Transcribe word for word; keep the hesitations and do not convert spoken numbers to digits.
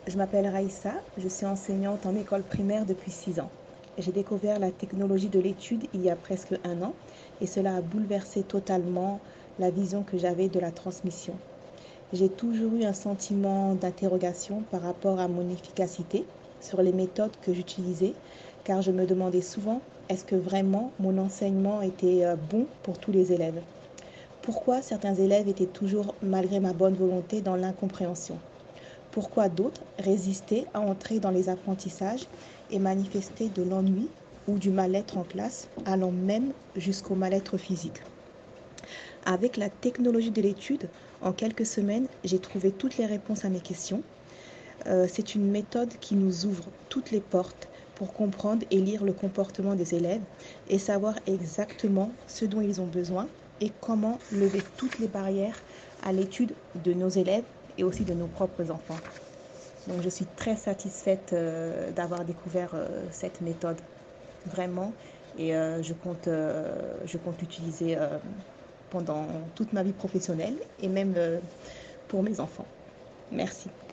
Je m'appelle Raïssa, je suis enseignante en école primaire depuis six ans. J'ai découvert la technologie de l'étude il y a presque un an et cela a bouleversé totalement la vision que j'avais de la transmission. J'ai toujours eu un sentiment d'interrogation par rapport à mon efficacité sur les méthodes que j'utilisais, car je me demandais souvent est-ce que vraiment mon enseignement était euh, bon pour tous les élèves. Pourquoi certains élèves étaient toujours, malgré ma bonne volonté, dans l'incompréhension? Pourquoi d'autres résistaient à entrer dans les apprentissages et manifestaient de l'ennui ou du mal-être en classe, allant même jusqu'au mal-être physique? Avec la technologie de l'étude, en quelques semaines, j'ai trouvé toutes les réponses à mes questions. Euh, c'est une méthode qui nous ouvre toutes les portes pour comprendre et lire le comportement des élèves et savoir exactement ce dont ils ont besoin et comment lever toutes les barrières à l'étude de nos élèves et aussi de nos propres enfants. Donc je suis très satisfaite euh, d'avoir découvert euh, cette méthode, vraiment, et euh, je compte, euh, je compte l'utiliser euh, pendant toute ma vie professionnelle et même euh, pour mes enfants. Merci.